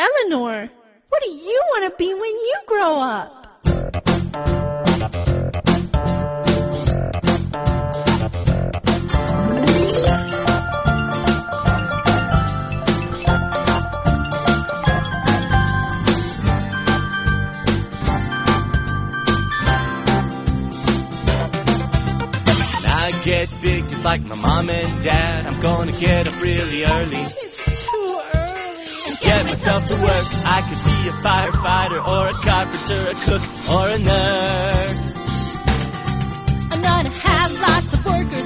Eleanor, what do you want to be when you grow up? Get big just like my mom and dad. I'm gonna get up really early. It's too early. Get myself to work. I could be a firefighter or a carpenter, a cook or a nurse. I'm gonna have lots of workers